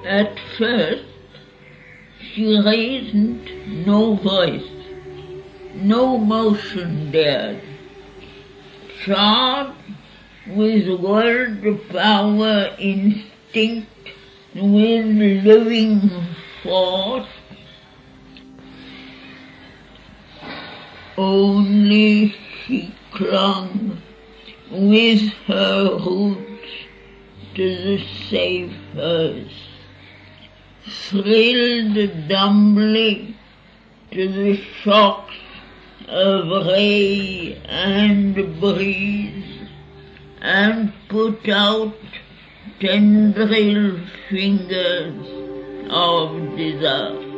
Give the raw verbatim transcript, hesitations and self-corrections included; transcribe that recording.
At first, she raised no voice, no motion dared. Charged with world power instinct, with living force, only she clung with her roots to the safe earth, thrilled dumbly to the shocks of ray and breeze, and put out tendril fingers of desire.